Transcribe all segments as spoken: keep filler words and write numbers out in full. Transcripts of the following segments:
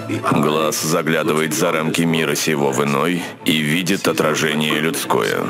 Глаз заглядывает за рамки мира сего в иной и видит отражение людское.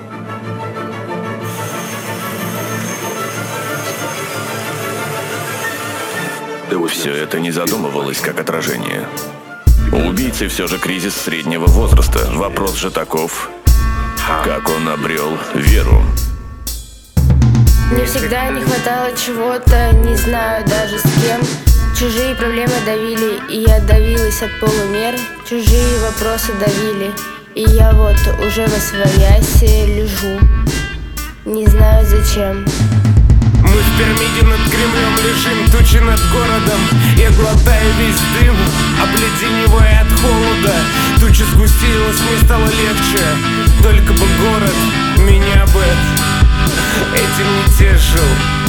Все это не задумывалось как отражение. У убийцы все же кризис среднего возраста. Вопрос же таков, как он обрел веру. Мне всегда не хватало чего-то, не знаю даже с кем. Чужие проблемы давили, и я давилась от полумер. Чужие вопросы давили, и я вот уже восвояси лежу. Не знаю зачем. Мы в пирамиде над Кремлем лежим, тучи над городом. Я глотаю весь дым, обледеневая от холода. Туча сгустилась, мне стало легче. Только бы город меня бы этим не тешил.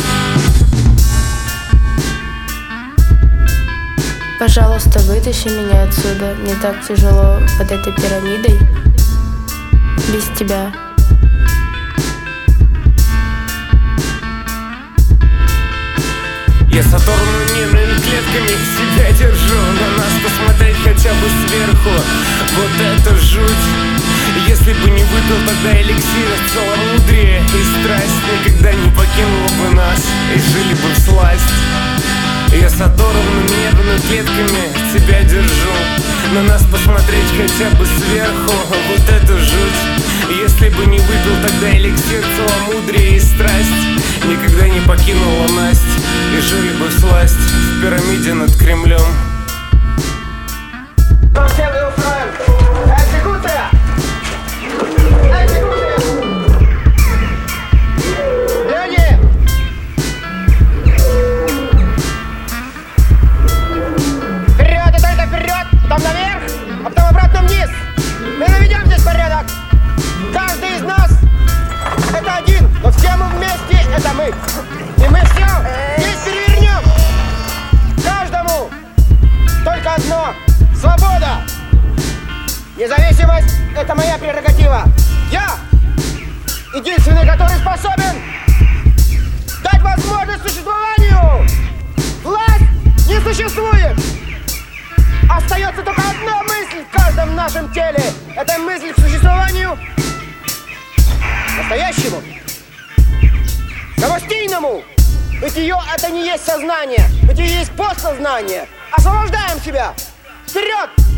Пожалуйста, вытащи меня отсюда. Мне так тяжело под этой пирамидой без тебя. Я Сатурну нервными клетками себя держу. На нас посмотреть хотя бы сверху. Вот это жуть. Если бы не выпил тогда эликсир, целомудрие и страсть никогда не покинула бы нас, и жили бы всласть. Я Сатурну нервными клетками себя держу. На нас посмотреть хотя бы сверху. Вот это жуть. Если бы не выпил тогда эликсир, целомудрие и страсть никогда не покинула Насть, и жили бы всласть в пирамиде над Кремлем. Вперед и только вперед, потом наверх, а потом обратно вниз. Мы наведем здесь порядок. Каждый из нас это один, но все мы вместе это мы. И мы все здесь перевернем. Каждому только одно — свобода. Независимость — это моя прерогатива. Я единственный, который способен дать возможность существованию. Власть не существует. Остается только одна мысль в каждом нашем теле. Это мысль к существованию настоящему, самостийному. Бытие — это не есть сознание. Бытие есть постсознание. Освобождаем себя. Вперед!